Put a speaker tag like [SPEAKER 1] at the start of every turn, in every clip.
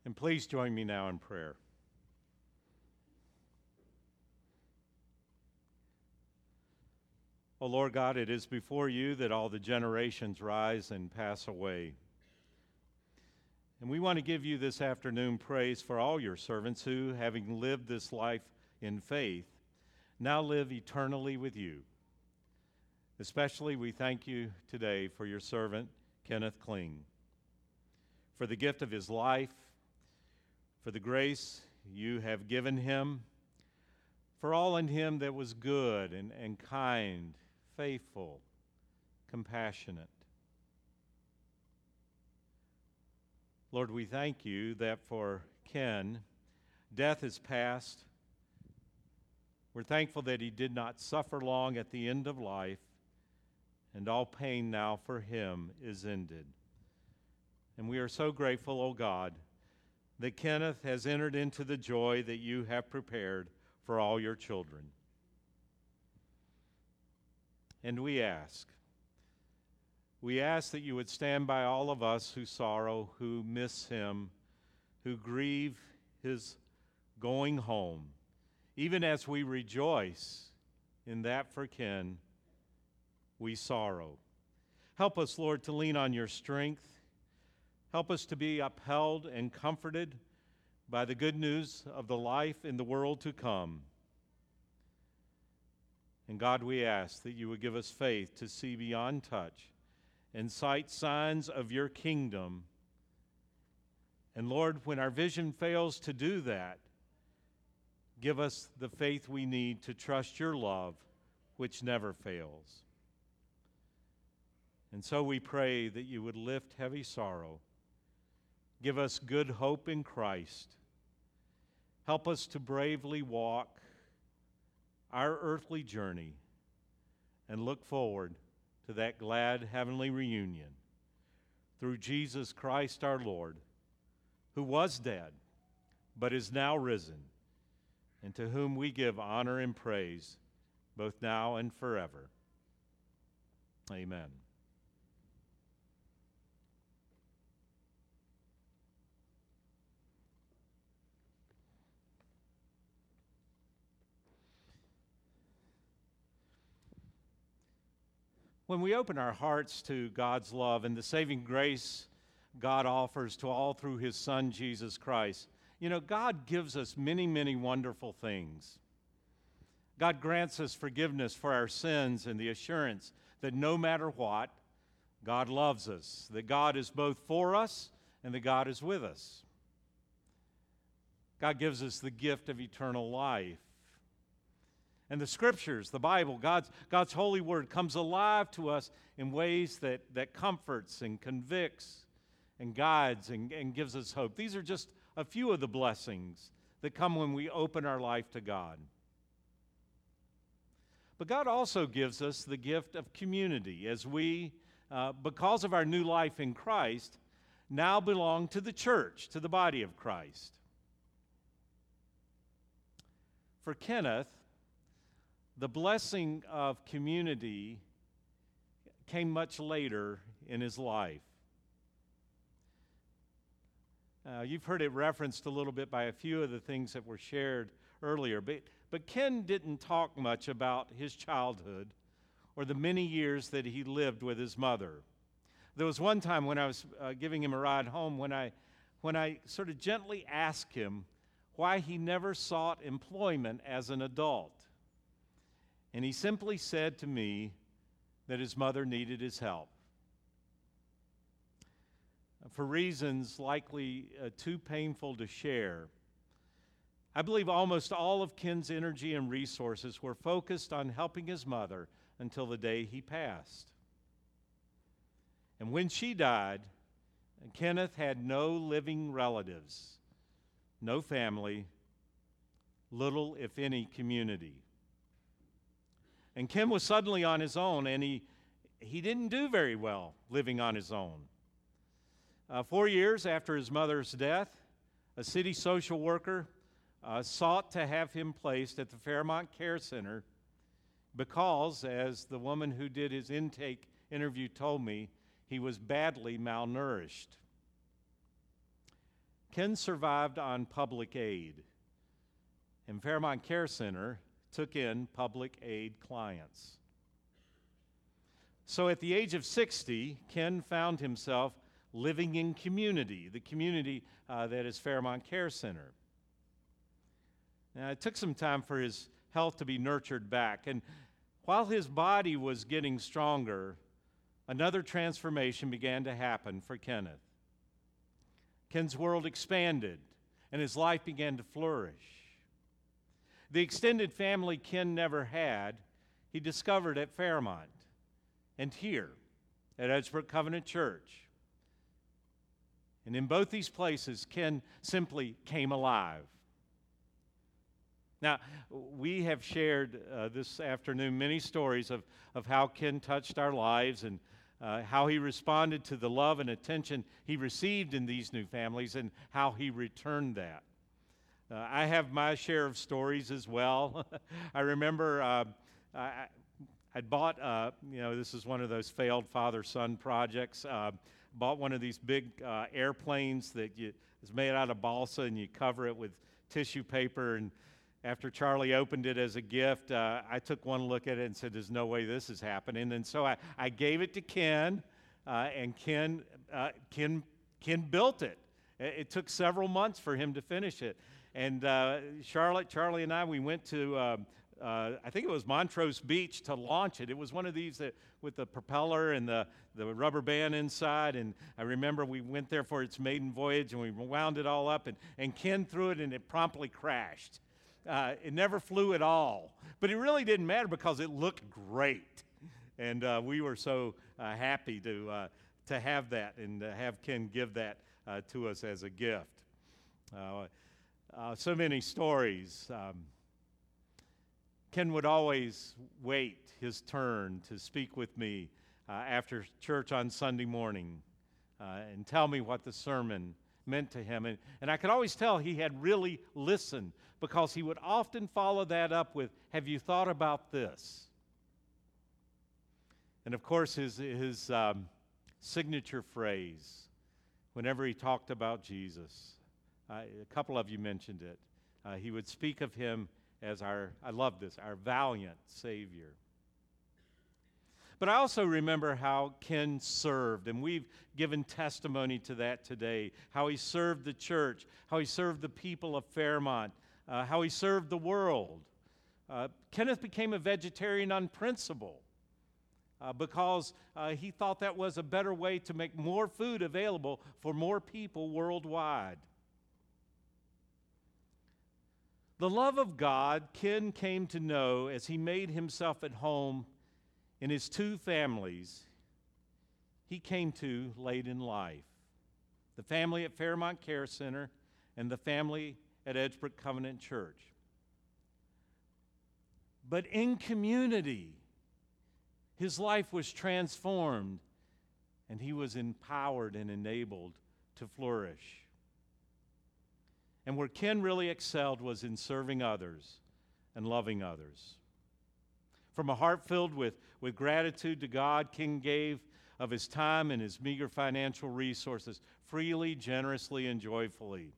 [SPEAKER 1] And please join me now in prayer. O Lord God, it is before you that all the generations rise and pass away. And we want to give you this afternoon praise for all your servants who, having lived this life in faith, now live eternally with you. Especially we thank you today for your servant, Kenneth Kling, for the gift of his life, for the grace you have given him, for all in him that was good and kind, faithful, compassionate. Lord, we thank you that for Ken, death is past. We're thankful that he did not suffer long at the end of life, and all pain now for him is ended. And we are so grateful, O God, that Kenneth has entered into the joy that you have prepared for all your children. And we ask that you would stand by all of us who sorrow, who miss him, who grieve his going home, even as we rejoice in that for Ken, we sorrow. Help us, Lord, to lean on your strength. Help us to be upheld and comforted by the good news of the life in the world to come. And God, we ask that you would give us faith to see beyond touch and sight signs of your kingdom. And Lord, when our vision fails to do that, give us the faith we need to trust your love, which never fails. And so we pray that you would lift heavy sorrow. Give us good hope in Christ. Help us to bravely walk our earthly journey and look forward to that glad heavenly reunion through Jesus Christ our Lord, who was dead but is now risen, and to whom we give honor and praise both now and forever. Amen. When we open our hearts to God's love and the saving grace God offers to all through his Son, Jesus Christ, God gives us many, many wonderful things. God grants us forgiveness for our sins and the assurance that no matter what, God loves us, that God is both for us and that God is with us. God gives us the gift of eternal life. And the Scriptures, the Bible, God's holy word comes alive to us in ways that comforts and convicts and guides and gives us hope. These are just a few of the blessings that come when we open our life to God. But God also gives us the gift of community as we, because of our new life in Christ, now belong to the church, to the body of Christ. For Kenneth, the blessing of community came much later in his life. You've heard it referenced a little bit by a few of the things that were shared earlier, but Ken didn't talk much about his childhood or the many years that he lived with his mother. There was one time when I was giving him a ride home when I sort of gently asked him why he never sought employment as an adult. And he simply said to me that his mother needed his help. For reasons likely too painful to share, I believe almost all of Ken's energy and resources were focused on helping his mother until the day he passed. And when she died, Kenneth had no living relatives, no family, little, if any, community. And Ken was suddenly on his own, and he didn't do very well living on his own. 4 years after his mother's death, a city social worker sought to have him placed at the Fairmont Care Center because, as the woman who did his intake interview told me, he was badly malnourished. Ken survived on public aid, and Fairmont Care Center took in public aid clients. So at the age of 60, Ken found himself living in community, the community that is Fairmont Care Center. Now, it took some time for his health to be nurtured back, and while his body was getting stronger, another transformation began to happen for Kenneth. Ken's world expanded, and his life began to flourish. The extended family Ken never had, he discovered at Fairmont and here at Edgebrook Covenant Church. And in both these places, Ken simply came alive. Now, we have shared this afternoon many stories of how Ken touched our lives and how he responded to the love and attention he received in these new families and how he returned that. I have my share of stories as well. I remember I'd bought, this is one of those failed father-son projects, bought one of these big airplanes that is made out of balsa, and you cover it with tissue paper. And after Charlie opened it as a gift, I took one look at it and said, there's no way this is happening. And so I gave it to Ken, and Ken built it. It took several months for him to finish it. And Charlie and I, we went to, I think it was Montrose Beach to launch it. It was one of these with the propeller and the rubber band inside. And I remember we went there for its maiden voyage, and we wound it all up. And Ken threw it, and it promptly crashed. It never flew at all. But it really didn't matter because it looked great. And we were so happy to have that and have Ken give that to us as a gift. So many stories. Ken would always wait his turn to speak with me after church on Sunday morning and tell me what the sermon meant to him. And I could always tell he had really listened, because he would often follow that up with, have you thought about this? And of course, his signature phrase, whenever he talked about Jesus, a couple of you mentioned it, he would speak of him as our valiant Savior. But I also remember how Ken served, and we've given testimony to that today, how he served the church, how he served the people of Fairmont, how he served the world. Kenneth became a vegetarian on principle because he thought that was a better way to make more food available for more people worldwide. The love of God Ken came to know as he made himself at home in his two families he came to late in life. The family at Fairmont Care Center and the family at Edgebrook Covenant Church. But in community, his life was transformed and he was empowered and enabled to flourish. And where Ken really excelled was in serving others and loving others. From a heart filled with gratitude to God, Ken gave of his time and his meager financial resources freely, generously, and joyfully.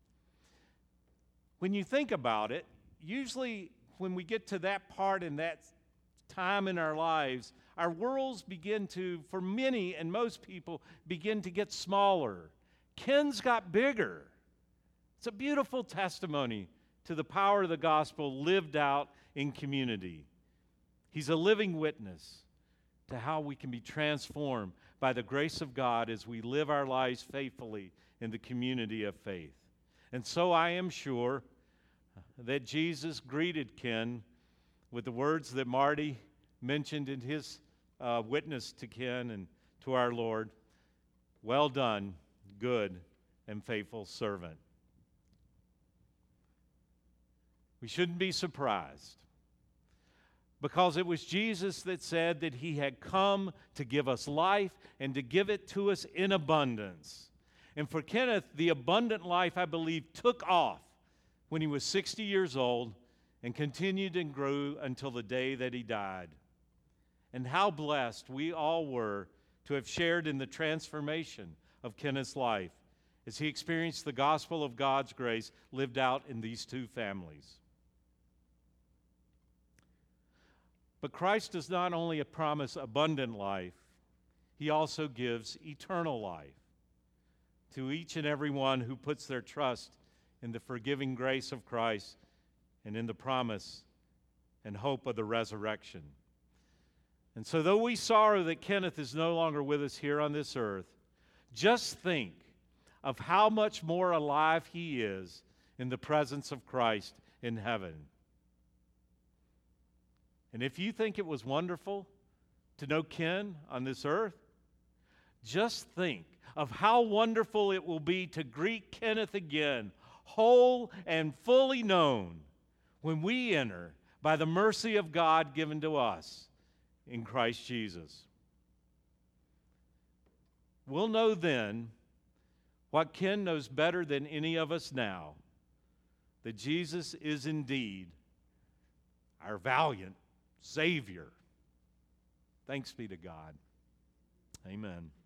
[SPEAKER 1] When you think about it, usually when we get to that part in that time in our lives, our worlds begin to, for many and most people, begin to get smaller. Ken's got bigger. It's a beautiful testimony to the power of the gospel lived out in community. He's a living witness to how we can be transformed by the grace of God as we live our lives faithfully in the community of faith. And so I am sure that Jesus greeted Ken with the words that Marty mentioned in his witness to Ken and to our Lord. Well done, good and faithful servant. We shouldn't be surprised, because it was Jesus that said that he had come to give us life and to give it to us in abundance. And for Kenneth, the abundant life, I believe, took off when he was 60 years old and continued and grew until the day that he died. And how blessed we all were to have shared in the transformation of Kenneth's life as he experienced the gospel of God's grace lived out in these two families. But Christ does not only promise abundant life, he also gives eternal life to each and every one who puts their trust in the forgiving grace of Christ and in the promise and hope of the resurrection. And so though we sorrow that Kenneth is no longer with us here on this earth, just think of how much more alive he is in the presence of Christ in heaven. And if you think it was wonderful to know Ken on this earth, just think of how wonderful it will be to greet Kenneth again, whole and fully known, when we enter by the mercy of God given to us in Christ Jesus. We'll know then what Ken knows better than any of us now, that Jesus is indeed our valiant Savior. Thanks be to God. Amen.